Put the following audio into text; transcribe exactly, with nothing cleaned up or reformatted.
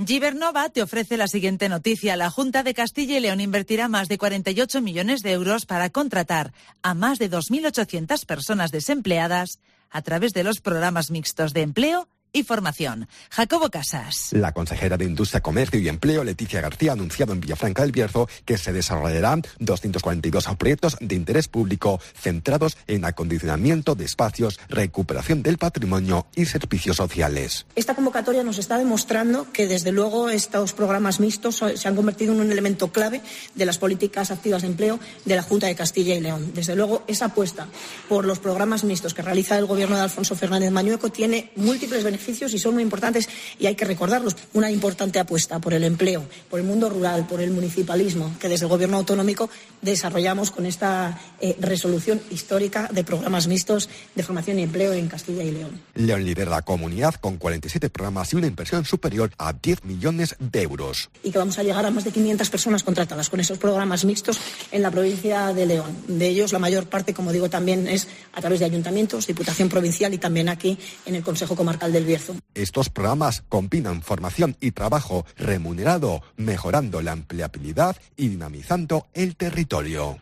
Gibernova te ofrece la siguiente noticia. La Junta de Castilla y León invertirá más de cuarenta y ocho millones de euros para contratar a más de dos mil ochocientas personas desempleadas a través de los programas mixtos de empleo y formación. Jacobo Casas. La consejera de Industria, Comercio y Empleo, Leticia García, ha anunciado en Villafranca del Bierzo que se desarrollarán doscientos cuarenta y dos proyectos de interés público centrados en acondicionamiento de espacios, recuperación del patrimonio y servicios sociales. Esta convocatoria nos está demostrando que, desde luego, estos programas mixtos se han convertido en un elemento clave de las políticas activas de empleo de la Junta de Castilla y León. Desde luego, esa apuesta por los programas mixtos que realiza el Gobierno de Alfonso Fernández Mañueco tiene múltiples beneficios y son muy importantes y hay que recordarlos. Una importante apuesta por el empleo, por el mundo rural, por el municipalismo, que desde el Gobierno autonómico desarrollamos con esta eh, resolución histórica de programas mixtos de formación y empleo en Castilla y León. León lidera la comunidad con cuarenta y siete programas y una inversión superior a diez millones de euros. Y que vamos a llegar a más de quinientas personas contratadas con esos programas mixtos en la provincia de León. De ellos, la mayor parte, como digo, también es a través de ayuntamientos, Diputación Provincial y también aquí en el Consejo Comarcal del Bierzo. Estos programas combinan formación y trabajo remunerado, mejorando la empleabilidad y dinamizando el territorio.